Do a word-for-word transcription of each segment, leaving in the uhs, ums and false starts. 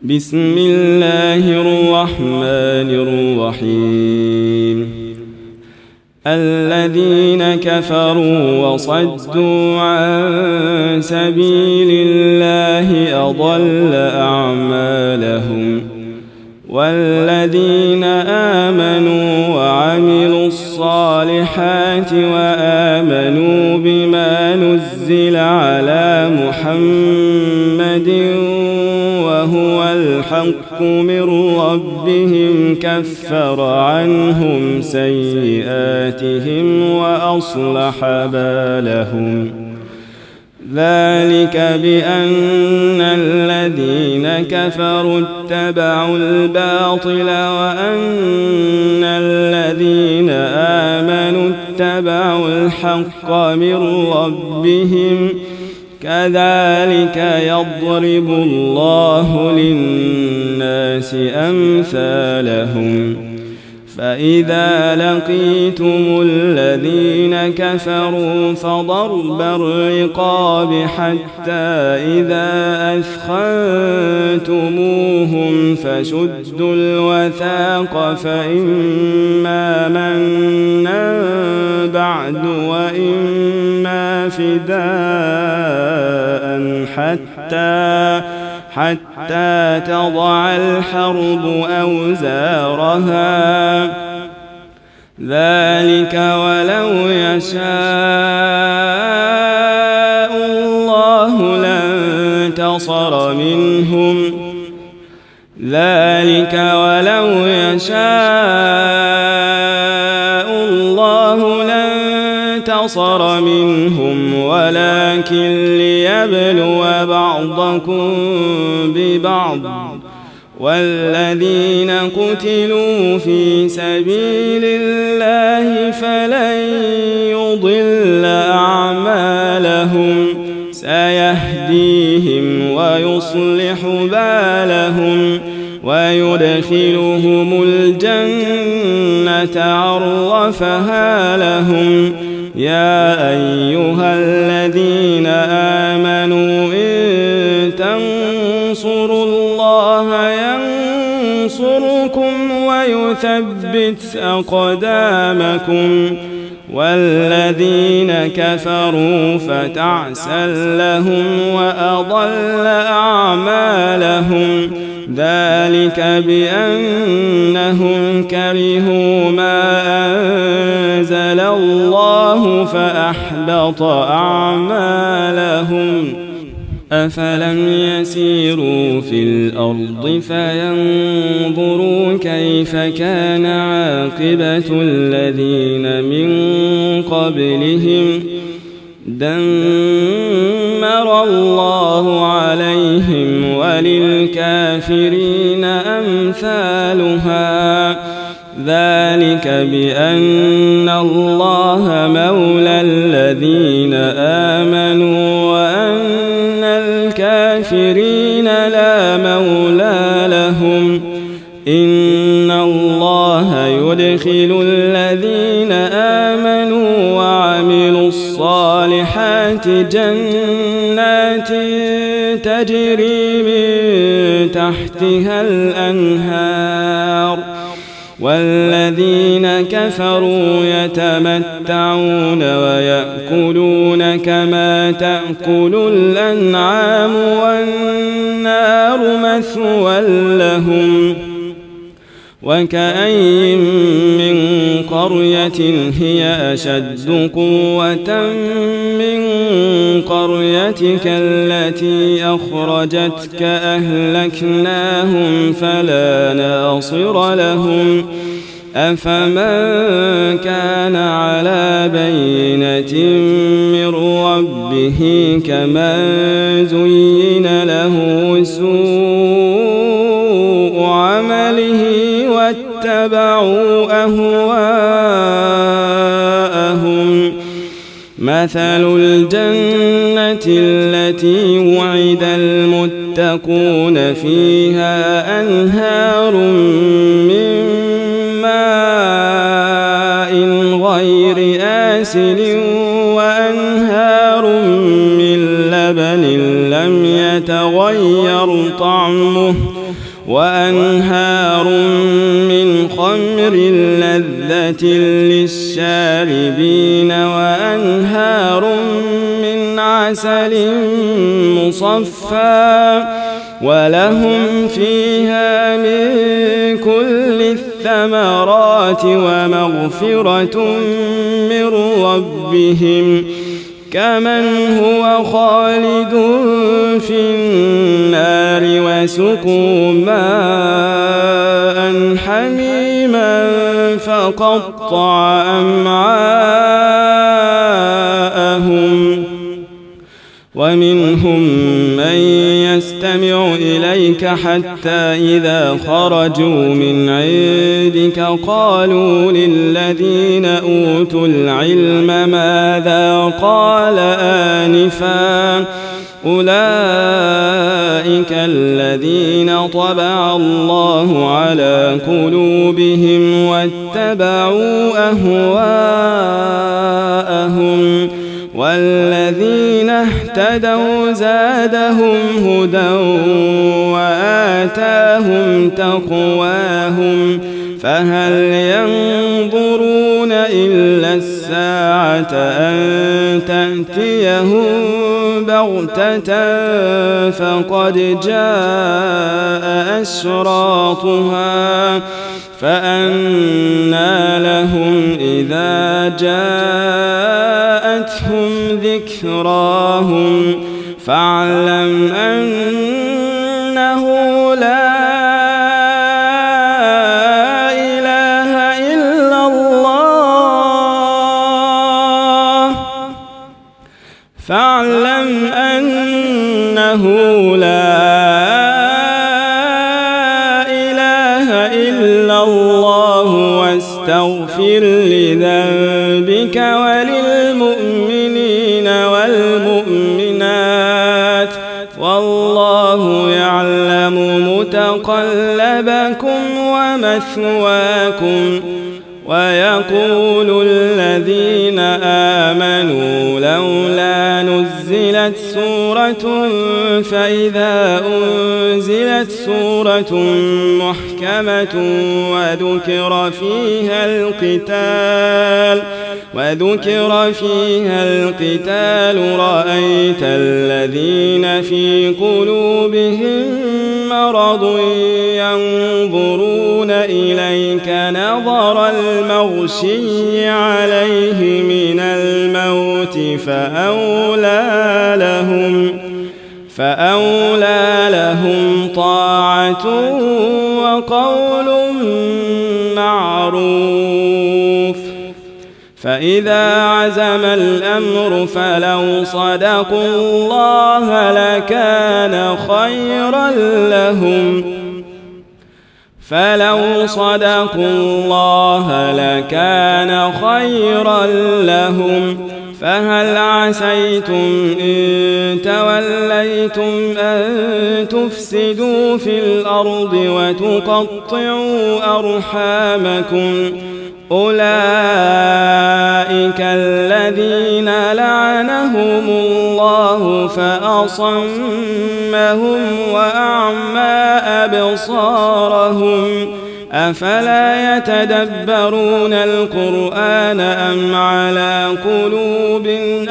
بسم الله الرحمن الرحيم الذين كفروا وصدوا عن سبيل الله أضل أعمالهم والذين آمنوا وعملوا الصالحات وآمنوا بما نزل على محمد وهو الحق من ربهم كفر عنهم سيئاتهم وأصلح بالهم ذلك بأن الذين كفروا اتبعوا الباطل وأن الذين آمنوا اتبعوا الحق من ربهم كذلك يضرب الله للناس أمثالهم فإذا لقيتم الذين كفروا فضرب الرقاب حتى إذا أثخنتموهم فشدوا الوثاق فإما منا بعد وإما فداء حتى حتى تضع الحرب أوزارها ذلك ولو يشاء الله لانتصر منهم ذلك ولو يشاء الله لانتصر منهم ولكن ليبلو بعضكم ببعض والذين قتلوا في سبيل الله فلن يضل أعمالهم سيهديهم ويصلح بالهم ويدخلهم الجنة عرفها لهم يا أيها الذين آمنوا إن تنصروا الله ينصركم ويثبت أقدامكم والذين كفروا فتعسا لهم وأضل أعمالهم ذلك بأنهم كرهوا ما أنزل الله فأحبط أعمالهم أفلم يسيروا في الأرض فينظروا كيف كان عاقبة الذين من قبلهم دمر الله عليهم وللكافرين أمثالها ذلك بأن الله مولى الذين آمنوا وأن الكافرين لا مولى لهم إن الله يدخل الذين آمنوا وعملوا الصالحات جنات تجري من تحتها الأنهار والذين كفروا يتمتعون ويأكلون كما تأكل الأنعام والنار مثوى لهم وكأين من قرية هي أشد قوة من قريتك التي أخرجتك أهلكناهم فلا ناصر لهم أفمن كان على بينة من ربه كمن زين له سوء عمله واتبعوا أهواءهم مثل الجنة التي وعد المتقون فيها أنهار من ماء غير آسن وأنهار من لبن لم يتغير طعمه وأنهار من خمر لذة للشاربين وأنهار من عسل مصفى ولهم فيها من كل الثمرات ومغفرة من ربهم كمن هو خالد في النار وسقوا ماء حميما فقطع أمعاءهم ومنهم من يستمع إليك حتى إذا خرجوا من عندك قالوا للذين أوتوا العلم ماذا قال آنفا أولئك الذين طبع الله على قلوبهم واتبعوا أهواءهم والذين اهتدوا زادهم هدى وآتاهم تقواهم فهل ينظرون إلا الساعة أن تأتيهم بغتة فقد جاء أشراطها فأنى لهم إذا جاءتهم ذكراهم فاعلم أنه لا إله إلا الله فاعلم أنه لا واستغفر لذنبك وللمؤمنين والمؤمنات والله يعلم متقلبكم ومثواكم ويقول الذين آمنوا لولا نزلت سورة فإذا أنزلت سورة محكمة وذكر فيها القتال وذكر فيها القتال رأيت الذين في قلوبهم مرض ينظرون إليك نظر المغشي عليه من الموت فأولى لهم فأولى لهم طاعة وقول معروف فإذا عزم الأمر فلو صدقوا الله لكان خيرا لهم فلو صدقوا الله لكان خيرا لهم فهل عسيتم إن توليتم أن تفسدوا في الأرض وتقطعوا أرحامكم أولئك الذين لعنهم الله فأصمهم وأعمى أبصارهم أفلا يتدبرون القرآن أم على قلوب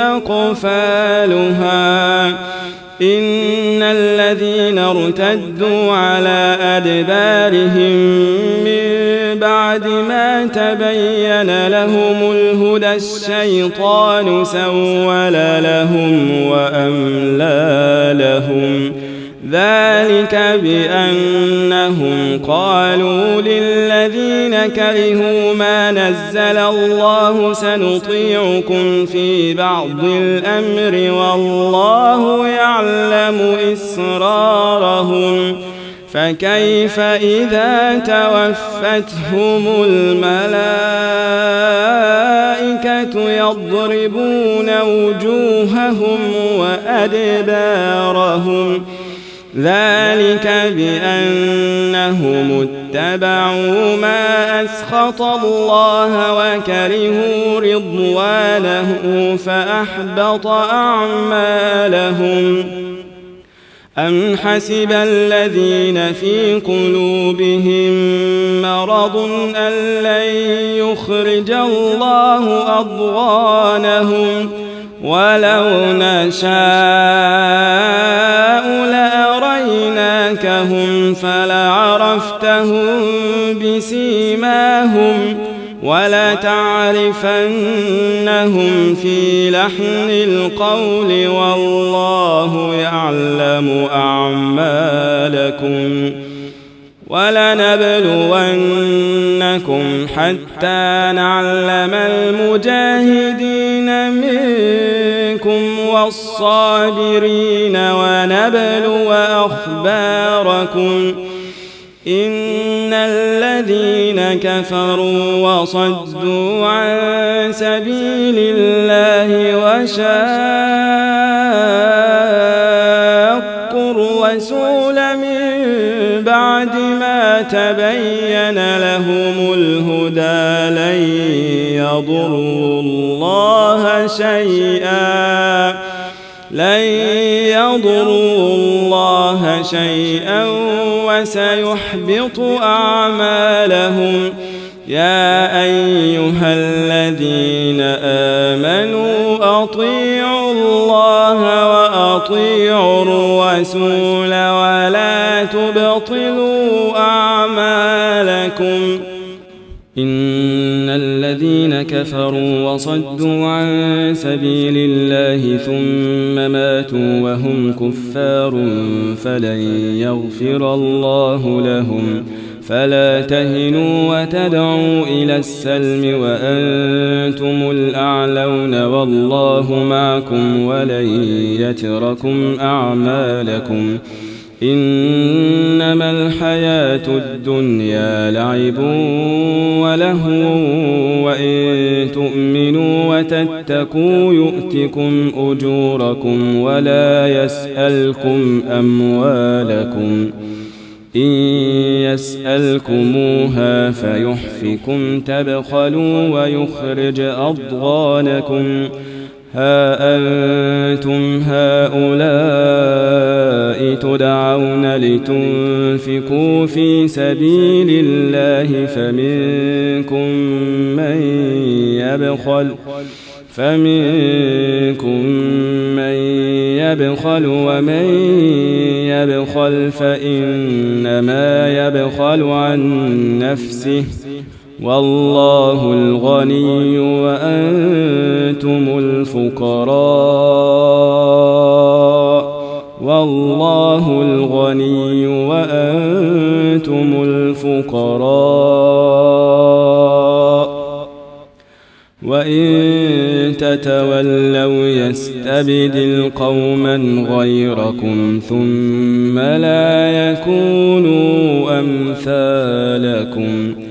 أقفالها إن الذين ارتدوا على أدبارهم من بعد ما تبين لهم الهدى الشيطان سول لهم وأملى لهم ذلك بأنهم قالوا للذين كرهوا ما نزل الله سنطيعكم في بعض الأمر والله يعلم إسرارهم فكيف إذا توفتهم الملائكة يضربون وجوههم وأدبارهم ذلك بأنهم اتبعوا ما أسخط الله وكرهوا رضوانه فأحبط أعمالهم أم حسب الذين في قلوبهم مرض أن لن يخرج الله أضغانهم ولو نشاء لأريناكهم فلعرفتهم بسيماهم ولتعرفنهم في لحن القول والله يعلم أعمالكم ولنبلونكم حتى نعلم المجاهدين منكم والصابرين ونبلو أخباركم إن الذين كفروا وصدوا عن سبيل الله وشاقوا الرسول من بعد ما تبين لهم الهدى لن يضروا الله شيئا لن يضروا الله شيئا وسيحبط أعمالهم يا أيها الذين آمنوا أطيعوا الله وأطيعوا الرسول ولا تبطلوا أعمالكم إن الذين كفروا وصدوا عن سبيل الله ثم ماتوا وهم كفار فلن يغفر الله لهم فلا تهنوا وتدعوا إلى السلم وأنتم الأعلون والله معكم ولن يتركم أعمالكم إنما الحياة الدنيا لعب ولهو وإن تؤمنوا وتتقوا يؤتكم أجوركم ولا يسألكم أموالكم إن يسألكموها فيحفكم تبخلوا ويخرج أضغانكم ها أنتم هؤلاء تدعون لتنفقوا في سبيل الله فمنكم من يبخل فمنكم من يبخل ومن يبخل فإنما يبخل عن نفسه والله الغني وأنتم الفقراء والله الغني وأنتم الفقراء وإن تتولوا يستبدل قوما غيركم ثم لا يكونوا أمثالكم